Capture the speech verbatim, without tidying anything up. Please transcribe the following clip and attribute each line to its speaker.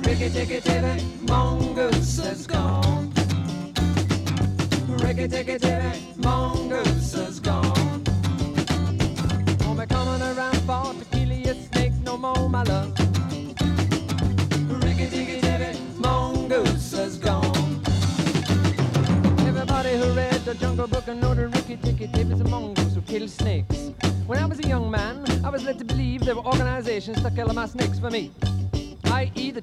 Speaker 1: Ricky Ticky Ticky, mongoose is gone. Ricky Ticky Ticky, mongoose is gone. Won't be coming around for to kill you snake no more, my love. Ricky Ticky Ticky, mongoose is gone. Everybody who read the Jungle Book and know that Ricky Ticky Ticky is a mongoose who kills snakes. When I was a young man, I was led to believe there were organizations to kill my snakes for me, that is the